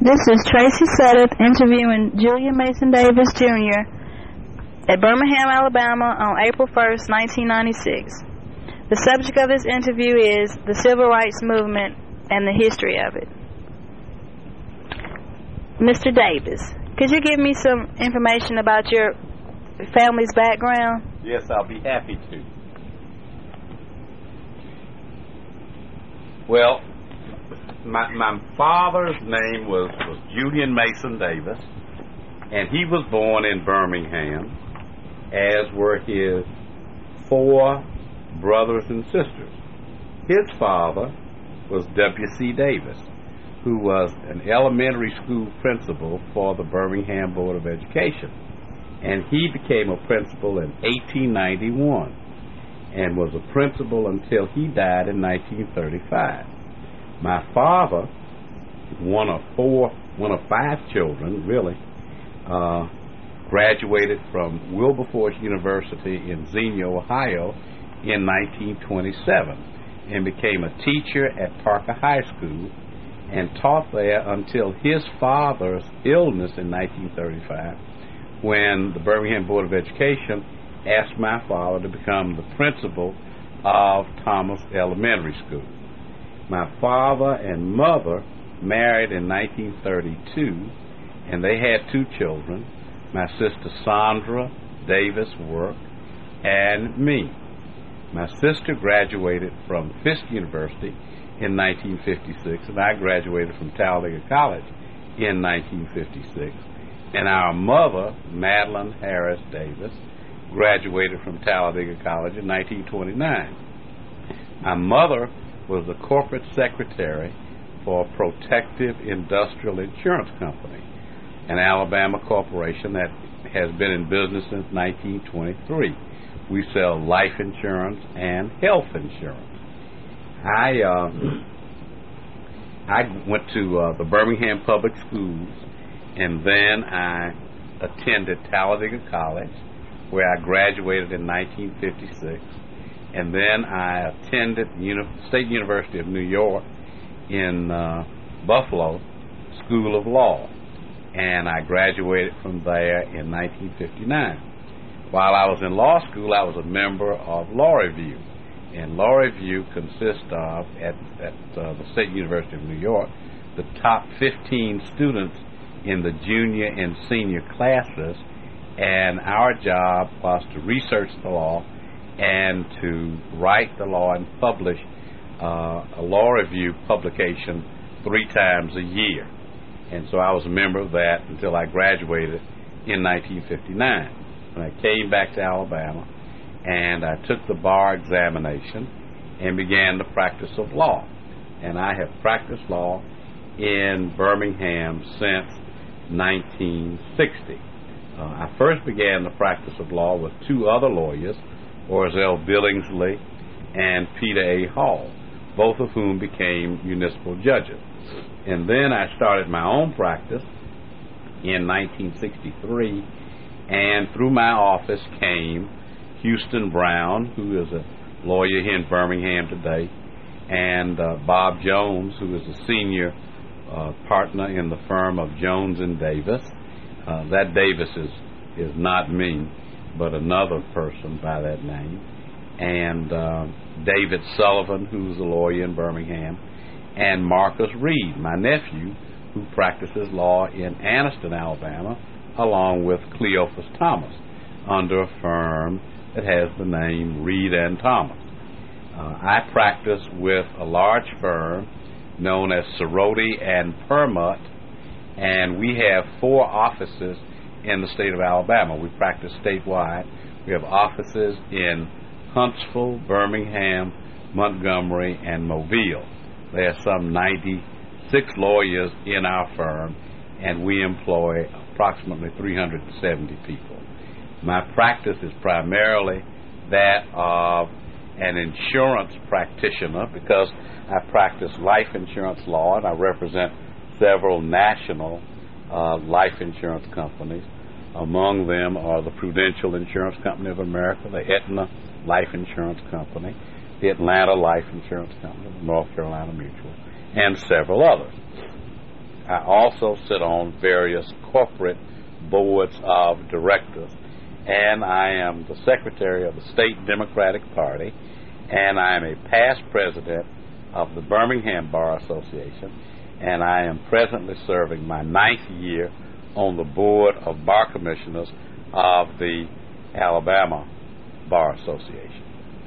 This is Tracy Suddeth interviewing Julian Mason Davis, Jr. at Birmingham, Alabama on April 1st, 1996. The subject of this interview is the Civil Rights Movement and the history of it. Mr. Davis, could you give me some information about your family's background? Yes, I'll be happy to. Well, my father's name was Julian Mason Davis, and he was born in Birmingham, as were his 4 brothers and sisters. His father was W.C. Davis, who was an elementary school principal for the Birmingham Board of Education, and he became a principal in 1891 and was a principal until he died in 1935. My father, one of 5 children, really, graduated from Wilberforce University in Xenia, Ohio in 1927 and became a teacher at Parker High School and taught there until his father's illness in 1935, when the Birmingham Board of Education asked my father to become the principal of Thomas Elementary School. My father and mother married in 1932, and they had 2 children, my sister Sandra Davis Work and me. My sister graduated from Fisk University in 1956, and I graduated from Talladega College in 1956. And our mother, Madeline Harris Davis, graduated from Talladega College in 1929. My mother was the corporate secretary for Protective Industrial Insurance Company, an Alabama corporation that has been in business since 1923. We sell life insurance and health insurance. I went to the Birmingham Public Schools, and then I attended Talladega College, where I graduated in 1956. And then I attended State University of New York in Buffalo School of Law, and I graduated from there in 1959. While I was in law school, I was a member of Law Review, and Law Review consists of, at the State University of New York, the top 15 students in the junior and senior classes, and our job was to research the law and to write the law and publish a law review publication 3 times a year. And so I was a member of that until I graduated in 1959. When I came back to Alabama, and I took the bar examination and began the practice of law. And I have practiced law in Birmingham since 1960. I first began the practice of law with 2 other lawyers, Orzel Billingsley and Peter A. Hall, both of whom became municipal judges. And then I started my own practice in 1963, and through my office came Houston Brown, who is a lawyer here in Birmingham today, and Bob Jones, who is a senior partner in the firm of Jones and Davis. That Davis is not me, but another person by that name, and David Sullivan, who's a lawyer in Birmingham, and Marcus Reed, my nephew, who practices law in Anniston, Alabama, along with Cleophas Thomas, under a firm that has the name Reed and Thomas. I practice with a large firm known as Cerroti and Permut, and we have 4 offices in the state of Alabama. We practice statewide. We have offices in Huntsville, Birmingham, Montgomery, and Mobile. There are some 96 lawyers in our firm, and we employ approximately 370 people. My practice is primarily that of an insurance practitioner, because I practice life insurance law, and I represent several national life insurance companies. Among them are the Prudential Insurance Company of America, the Aetna Life Insurance Company, the Atlanta Life Insurance Company, the North Carolina Mutual, and several others. I also sit on various corporate boards of directors, and I am the secretary of the State Democratic Party, and I am a past president of the Birmingham Bar Association, and I am presently serving my 9th year on the board of bar commissioners of the Alabama Bar Association.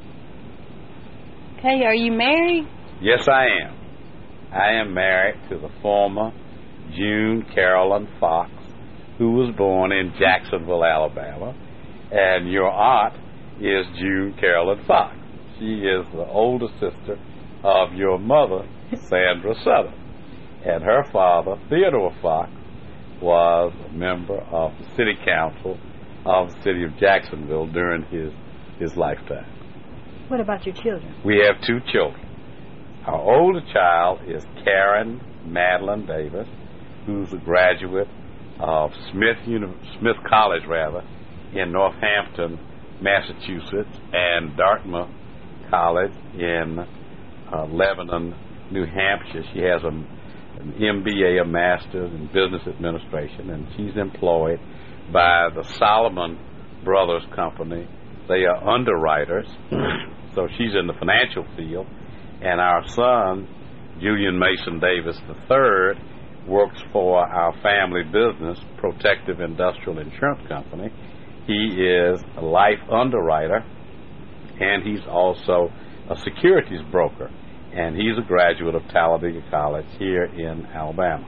Okay, are you married? Yes, I am. I am married to the former June Carolyn Fox, who was born in Jacksonville, Alabama, and your aunt is June Carolyn Fox. She is the older sister of your mother, Sandra Southern, and her father, Theodore Fox, was a member of the city council of the city of Jacksonville during his lifetime. What about your children? We have 2 children. Our older child is Karen Madeline Davis, who's a graduate of Smith College, in Northampton, Massachusetts, and Dartmouth College in Lebanon, New Hampshire. She has an MBA, a Master's in Business Administration, and she's employed by the Solomon Brothers Company. They are underwriters, so she's in the financial field. And our son, Julian Mason Davis III, works for our family business, Protective Industrial Insurance Company. He is a life underwriter, and he's also a securities broker, and he's a graduate of Talladega College here in Alabama.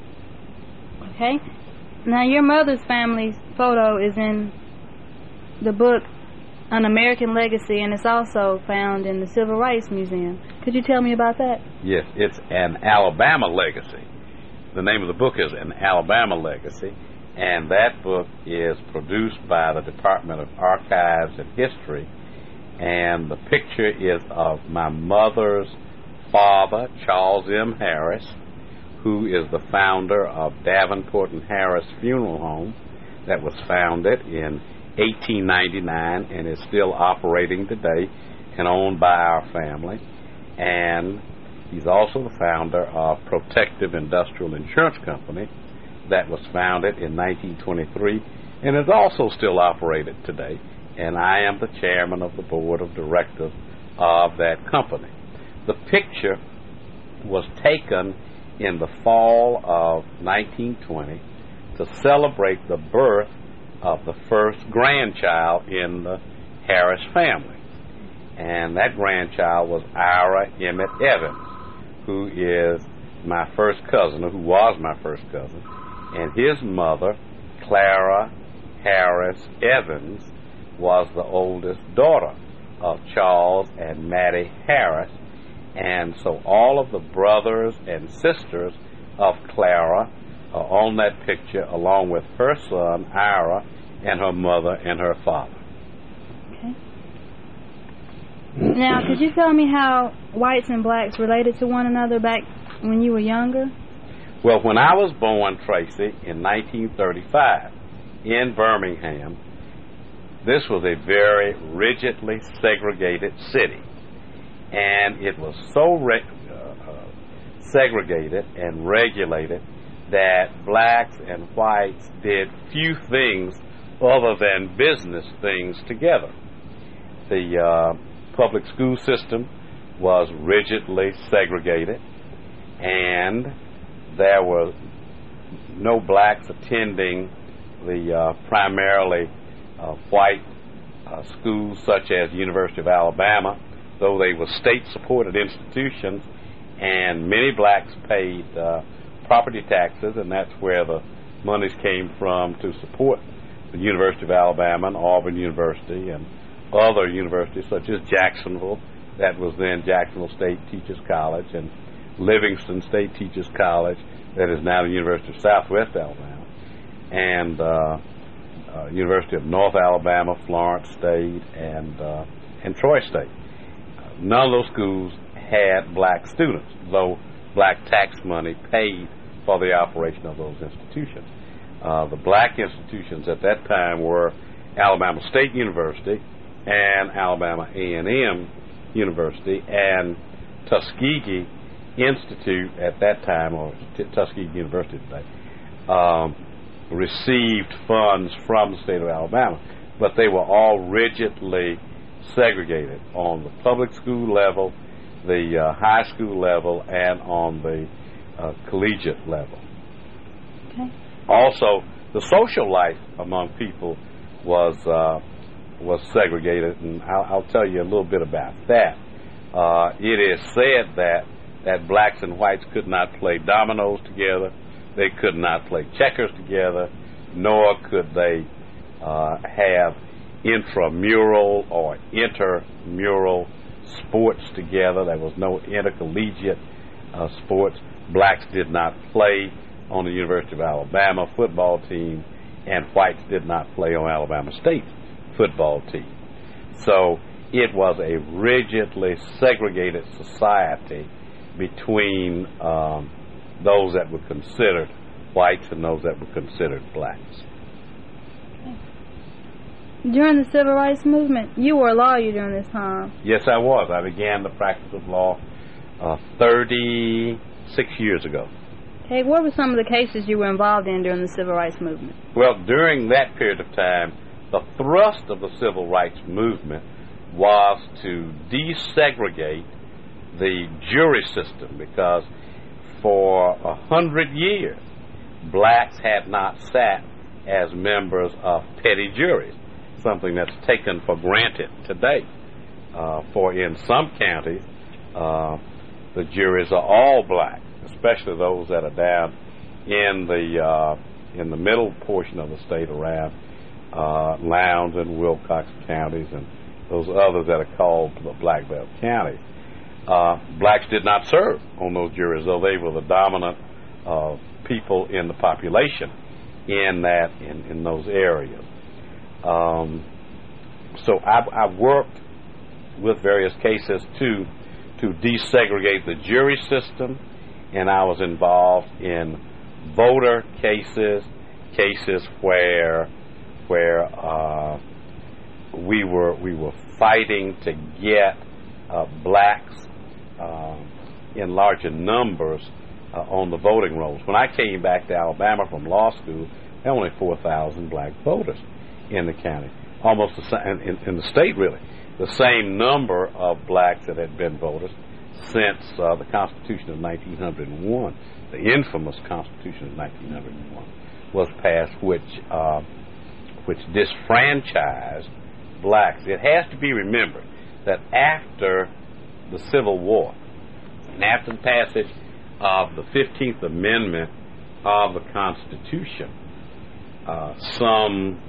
Okay. Now, your mother's family photo is in the book An American Legacy, and it's also found in the Civil Rights Museum. Could you tell me about that? Yes, it's An Alabama Legacy. The name of the book is An Alabama Legacy, and that book is produced by the Department of Archives and History, and the picture is of my mother's father, Charles M. Harris, who is the founder of Davenport and Harris Funeral Home that was founded in 1899 and is still operating today and owned by our family. And he's also the founder of Protective Industrial Insurance Company that was founded in 1923 and is also still operated today. And I am the chairman of the board of directors of that company. The picture was taken in the fall of 1920 to celebrate the birth of the first grandchild in the Harris family. And that grandchild was Ira Emmett Evans, who is my first cousin, or who was my first cousin. And his mother, Clara Harris Evans, was the oldest daughter of Charles and Mattie Harris. And so all of the brothers and sisters of Clara are on that picture, along with her son, Ira, and her mother and her father. Okay. Now, could you tell me how whites and blacks related to one another back when you were younger? Well, when I was born, Tracy, in 1935 in Birmingham, this was a very rigidly segregated city. And it was so segregated and regulated that blacks and whites did few things other than business things together. The public school system was rigidly segregated, and there were no blacks attending the primarily white schools such as the University of Alabama, though they were state-supported institutions, and many blacks paid property taxes, and that's where the monies came from to support the University of Alabama and Auburn University and other universities such as Jacksonville, that was then Jacksonville State Teachers College, and Livingston State Teachers College, that is now the University of Southwest Alabama, and University of North Alabama, Florence State, and Troy State. None of those schools had black students, though black tax money paid for the operation of those institutions. The black institutions at that time were Alabama State University and Alabama A&M University, and Tuskegee Institute at that time, or Tuskegee University today, received funds from the state of Alabama, but they were all rigidly segregated on the public school level, the high school level, and on the collegiate level. Okay. Also, the social life among people was segregated, and I'll tell you a little bit about that. It is said that blacks and whites could not play dominoes together, they could not play checkers together, nor could they have intramural or intermural sports together. There was no intercollegiate sports. Blacks did not play on the University of Alabama football team, and whites did not play on Alabama State football team. So it was a rigidly segregated society between those that were considered whites and those that were considered blacks. During the Civil Rights Movement, you were a lawyer during this time. Yes, I was. I began the practice of law 36 years ago. Okay, what were some of the cases you were involved in during the Civil Rights Movement? Well, during that period of time, the thrust of the Civil Rights Movement was to desegregate the jury system, because for 100 years, blacks had not sat as members of petty juries, something that's taken for granted today. For in some counties, the juries are all black, especially those that are down in the middle portion of the state around Lowndes and Wilcox counties and those others that are called the Black Belt counties. Blacks did not serve on those juries, though they were the dominant people in the population in those areas. So I worked with various cases to desegregate the jury system, and I was involved in voter cases where we were fighting to get blacks in larger numbers on the voting rolls. When I came back to Alabama from law school, there were only 4,000 black voters in the county, almost the same in the state, really. The same number of blacks that had been voters since the Constitution of 1901, the infamous Constitution of 1901, was passed, which disfranchised blacks. It has to be remembered that after the Civil War and after the passage of the 15th Amendment of the Constitution, some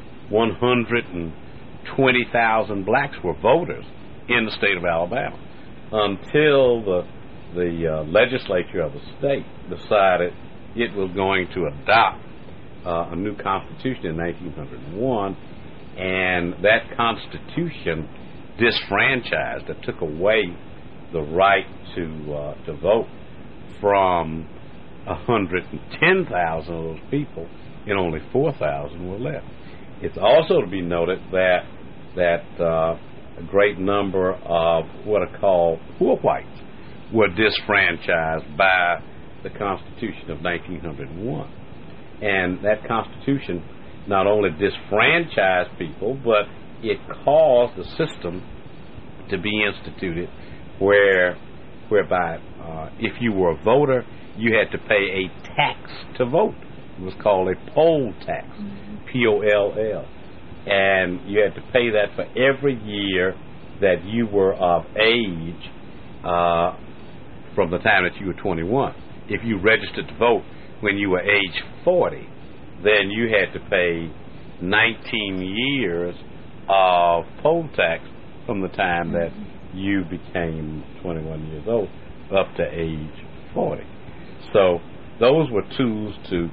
120,000 blacks were voters in the state of Alabama until the legislature of the state decided it was going to adopt a new constitution in 1901, and that constitution disfranchised, it took away the right to vote from 110,000 of those people, and only 4,000 were left. It's also to be noted that a great number of what are called poor whites were disfranchised by the Constitution of 1901. And that Constitution not only disfranchised people, but it caused a system to be instituted whereby if you were a voter, you had to pay a tax to vote. It was called a poll tax, P-O-L-L. And you had to pay that for every year that you were of age from the time that you were 21. If you registered to vote when you were age 40, then you had to pay 19 years of poll tax from the time that you became 21 years old up to age 40. So those were tools to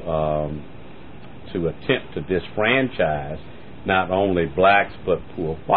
attempt to disfranchise not only blacks but poor whites.